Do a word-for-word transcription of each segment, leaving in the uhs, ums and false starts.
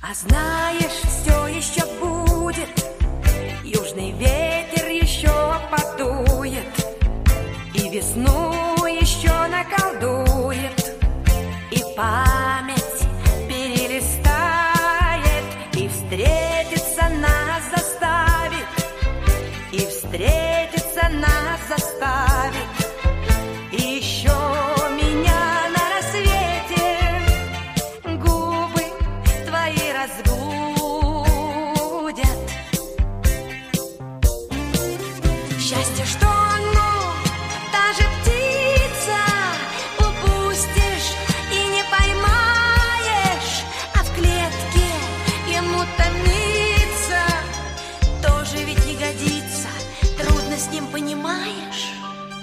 А знаешь, все еще будет, южный ветер еще подует, и весну еще наколдует, и память перелистает, и встретиться нас заставит, и встретиться нас заставит. И еще меня на рассвете губы твои разбудят. Счастье, что оно, та же птица, упустишь и не поймаешь, а в клетке ему томиться тоже ведь не годится. Трудно с ним, понимаешь?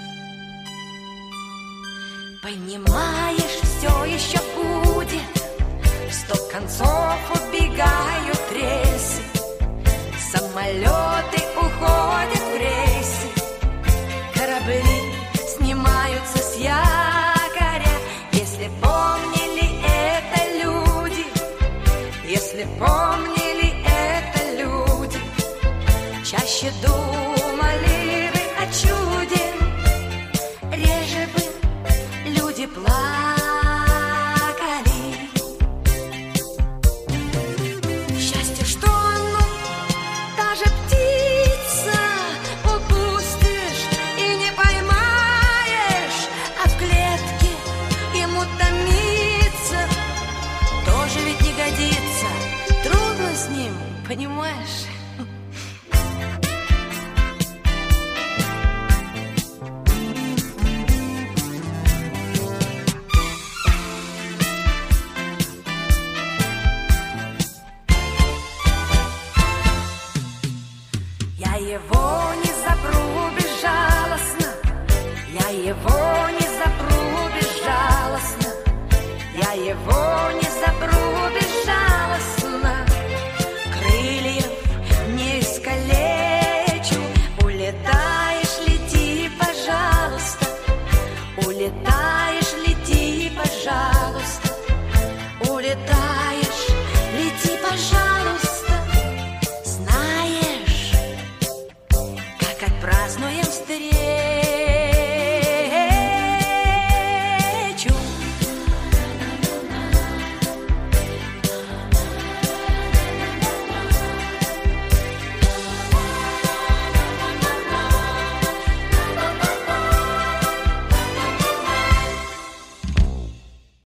Понимаешь, все еще будет, в сто концов убегают рельсы, самолеты уходят в рейсы, корабли снимаются с якоря. Если помнили это люди, если помнили это люди, чаще думали бы о чуде, реже бы люди плакали. Счастье, что оно, та же птица, упустишь и не поймаешь, а в клетке ему томиться тоже ведь не годится. Трудно с ним, понимаешь?